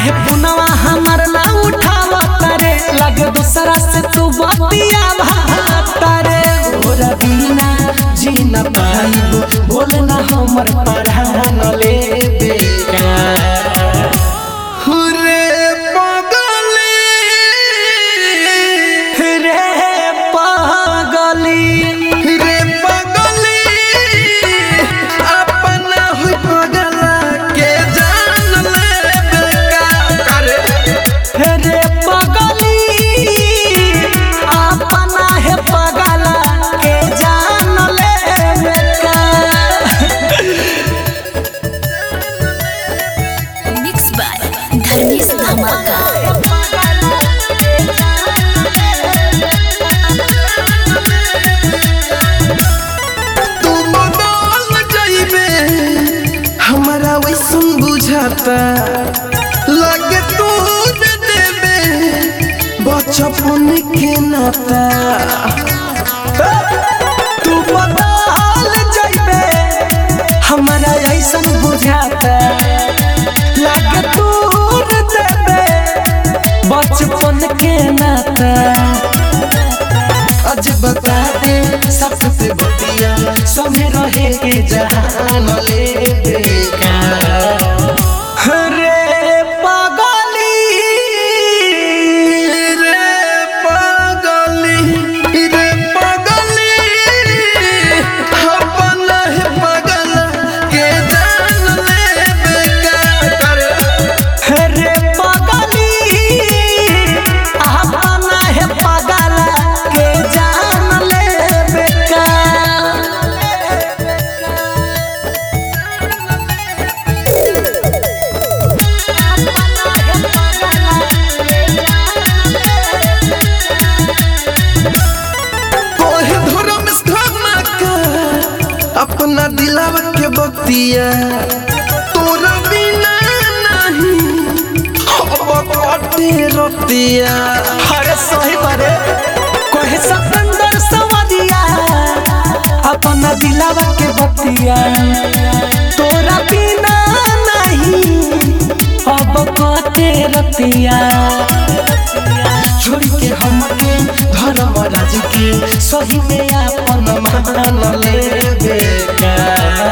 काहे पुनवा हमर ना उठावता रे लगे दूसरा से तू बतिया भागता रे तोरा बिना जी न पाइब बोल ना हमर परान ले बेकार लगे तू देबे बचपन के नाता तू बदल जाइबे हमरा ऐसन बुझाता लगे तू देबे बचपन के नाता आज बता दे सबसे बतिया समय रहे के जहान ले बेकार अपना दिलावा के बतिया तोरा बिना नहीं अब कटे रतिया अरे सही बारे कोई सपंदर सवरिया अपना दिलावा के बतिया तोरा बिना नहीं अब कटे रतिया छोड़ के हमके धर्म राज के सही में अपन मान ले बेकार